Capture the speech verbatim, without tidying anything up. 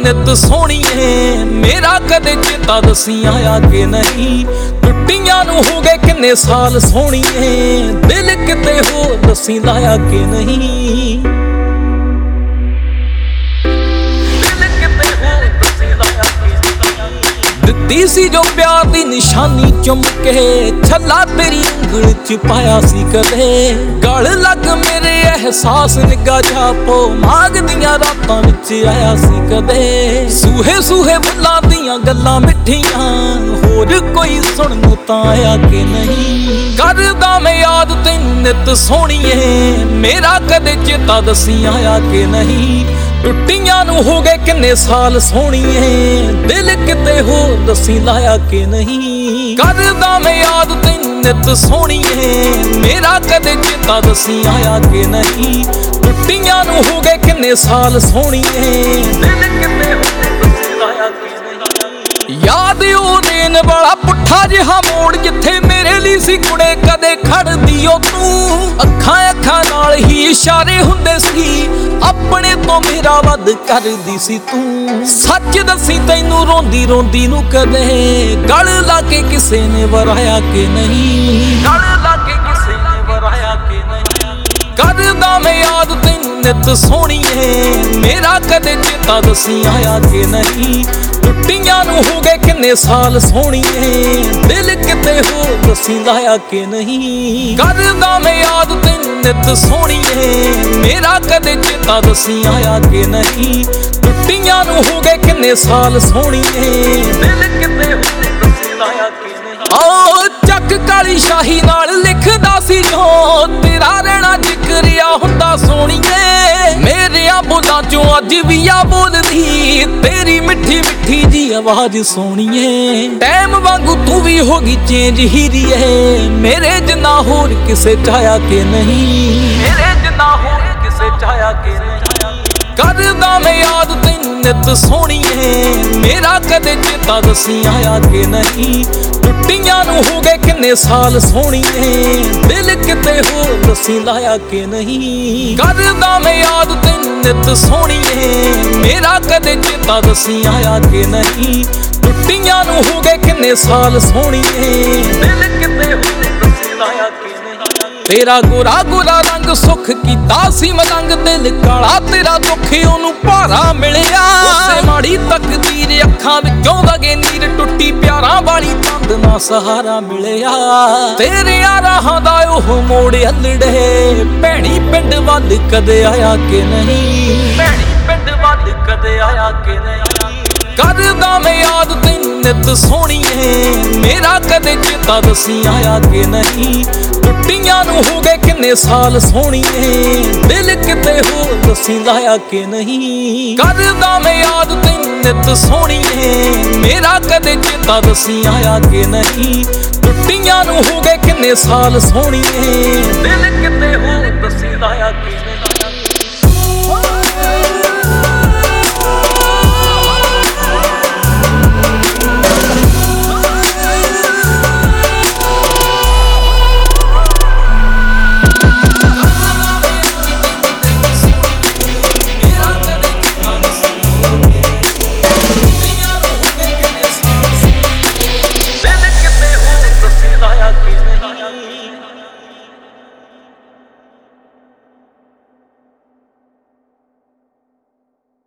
नित सोहणीए मेरा कदे चेता दसी आया कि नहीं। टुट्टियां नूं हो गए किन्ने साल सोहणीए दिल किते हो दसी लाया कि नहीं। दित्ती सी जो प्यार दी निशानी चुम के छला तेरी उंगल च पाया सी कदे। गल लग मेरे एहसास निगा जापो माग दियां रातां विच आया सी कदे। सूहे सूहे बुल्लां दियां गल्लां मिठियां होर कोई सुणन तां आया कि नहीं। करदा मैं याद तैनूं नित सोहणीए मेरा कदे चेता दसी आया कि नहीं। टुट्टियां नूं हो गए किन्ने साल सोहणीए दिल किते हो दसी लाया कि नहीं। करदा मैं याद तैनूं नित सोहणीए मेरा कदे चेता दसी आया कि नहीं। टुट्टियां नूं हो गए किन्ने साल सोहणीए दिल किते हो दसी लाया कि नहीं। याद ओ देन वाला पुट्ठा जिहा मोड़ जिथे मेरे लिए सी कुड़े कदे खड़दी ओ तू। अखां अखां नाल ही इशारे हुंदे सी अपने तो मेरा वध करदी सी तू। सच दसी तैनूं रोंदी रोंदी नूं कदे गल लाके किसे ने वराया कि नहीं। गल लाके किसे ने वराया कि नहीं। करदा मैं याद तैनूं नित सोहणीए मेरा कदे चेता दसी आया कि नहीं। टुट्टियां नूं हो गए किन्ने साल सोहणीए दिल किते हो दसी लाया कि नहीं। करदा मैं याद तैनूं नित सोहणीए मेरा कदे चेता दसी आया कि नहीं। टुट्टियां नूं हो गए किन्ने साल सोहणीए दिल किते हो दसी लाया कि नहीं। ओ चक काली शाही नाल लिखदा सी जो तेरा रहना जिक्रिया हुंदा सोहणीए। मेरिया बोलां चों अज भी आ बोलदी तेरी मिठी मिठी जी आवाज सोहणीए। टाइम वांगू तू भी होगी चेंज हीरीए मेरे जिन्ना होर किसे चाया कि नहीं। मेरे जिन्ना होर किसे चाया कि नहीं। करदा मैं याद तैनूं नित सोहणीए मेरा कदे चेता दसी आया कि नहीं। टुट्टियां नूं हो गए किन्ने साल सोहणीए दिल किते हो दसी लाया कि नहीं। करदा मैं याद तैनूं नित सोहणीए मेरा कदे चेता दसी आया कि नहीं। टुट्टियां नूं हो गए किन्ने साल सोहणीए दिल किते हो दसी लाया कि नहीं। तेरा गोरा गोरा रंग सुख कीता सी मलंग दिल काला तेरा दुख ओनू भारा मिलिया। उसे माड़ी तकदीर अखां विचों वगे नीर टुट्टी प्यारां वाली तंद ना सहारा मिलिया। तेरे राहां दा ओह मोड़ हलड़े भैणी पिंड वल कदे आया कि नहीं। भैणी पिंड वल कदे आया कि नहीं। करदा मैं याद तैनूं नित सोहणीए मेरा कदे चेता दसी आया कि नहीं। टुट्टियां नूं हो गए किन्ने साल सोहणीए दिल किते हो दसी लाया कि नहीं। करदा मैं याद तैनूं नित सोहणीए मेरा कदे चेता दसी आया कि नहीं। टुट्टियां नूं हो गए किन्ने साल सोहणीए दिल किते हो दसी लाया कि नहीं।